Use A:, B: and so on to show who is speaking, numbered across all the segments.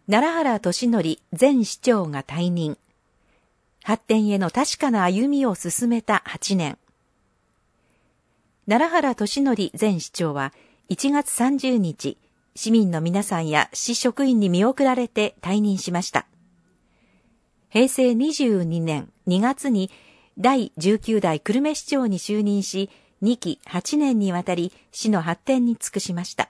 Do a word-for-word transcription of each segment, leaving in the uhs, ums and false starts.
A: 奈良原俊則前市長が退任。発展への確かな歩みを進めたはちねん。奈良原俊則前市長はいちがつさんじゅうにち、市民の皆さんや市職員に見送られて退任しました。へいせいにじゅうにねんにがつにだいじゅうきゅうだい久留米市長に就任し、にきはちねんにわたり市の発展に尽くしました。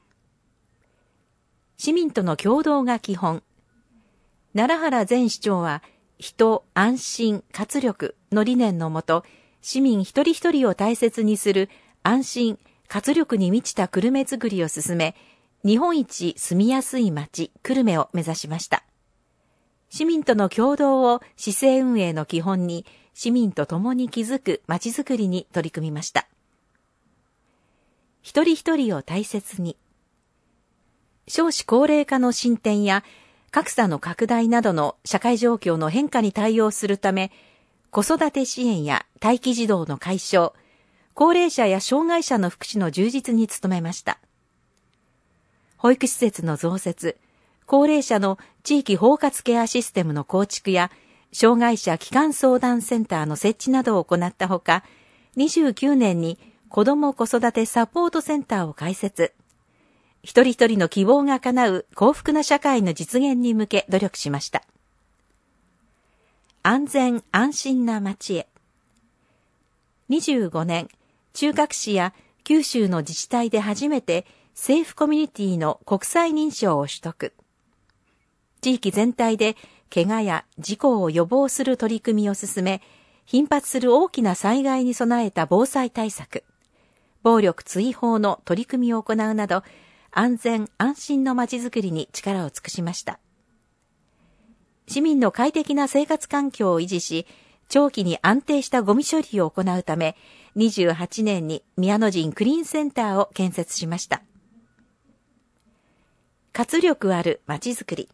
A: 市民との協働が基本。奈良原前市長は、人、安心、活力の理念のもと、市民一人一人を大切にする安心、活力に満ちた久留米づくりを進め、日本一住みやすい町、久留米を目指しました。市民との協働を市政運営の基本に、市民と共に築く町づくりに取り組みました。一人一人を大切に。少子高齢化の進展や格差の拡大などの社会状況の変化に対応するため、子育て支援や待機児童の解消、高齢者や障害者の福祉の充実に努めました。保育施設の増設、高齢者の地域包括ケアシステムの構築や、障害者基幹相談センターの設置などを行ったほか、にじゅうきゅうねんに子ども子育てサポートセンターを開設。一人一人の希望が叶う幸福な社会の実現に向け努力しました。安全安心な町へ。にじゅうごねん、中核市や九州の自治体で初めてセーフコミュニティの国際認証を取得。地域全体で怪我や事故を予防する取り組みを進め、頻発する大きな災害に備えた防災対策、暴力追放の取り組みを行うなど、安全安心のまちづくりに力を尽くしました。市民の快適な生活環境を維持し、長期に安定したゴミ処理を行うため、にじゅうはちねんに宮の陣クリーンセンターを建設しました。活力あるまちづくり。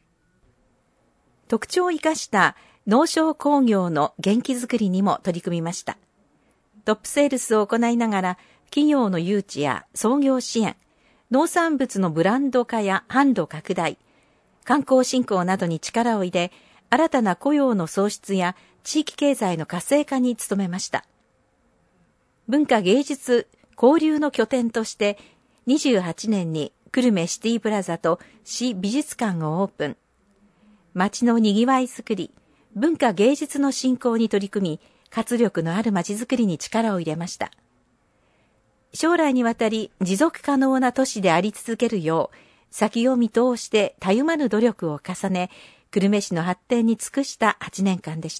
A: 特徴を生かした農商工業の元気づくりにも取り組みました。トップセールスを行いながら、企業の誘致や創業支援、農産物のブランド化や販路拡大、観光振興などに力を入れ、新たな雇用の創出や地域経済の活性化に努めました。文化芸術交流の拠点として、にじゅうはちねんに久留米シティプラザと市美術館をオープン。街のにぎわいづくり、文化芸術の振興に取り組み、活力のある街づくりに力を入れました。将来にわたり持続可能な都市であり続けるよう、先を見通してたゆまぬ努力を重ね、久留米市の発展に尽くしたはちねんかんでした。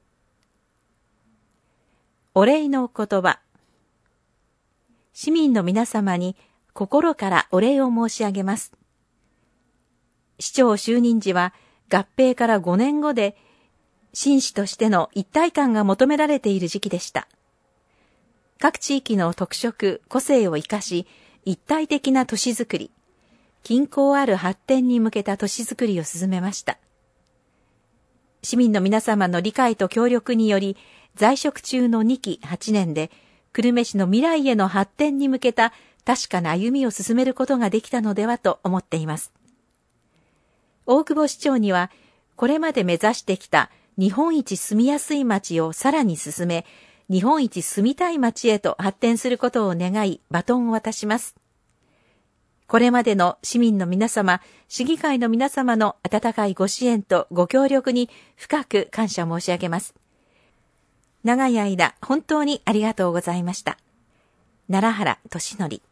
A: お礼の言葉。市民の皆様に心からお礼を申し上げます。市長就任時は合併からごねんごで、市市としての一体感が求められている時期でした。各地域の特色、個性を生かし、一体的な都市づくり、均衡ある発展に向けた都市づくりを進めました。市民の皆様の理解と協力により、在職中のにきはちねんで、久留米市の未来への発展に向けた確かな歩みを進めることができたのではと思っています。大久保市長には、これまで目指してきた日本一住みやすい街をさらに進め、日本一住みたい街へと発展することを願い、バトンを渡します。これまでの市民の皆様、市議会の皆様の温かいご支援とご協力に深く感謝申し上げます。長い間、本当にありがとうございました。奈良原俊則。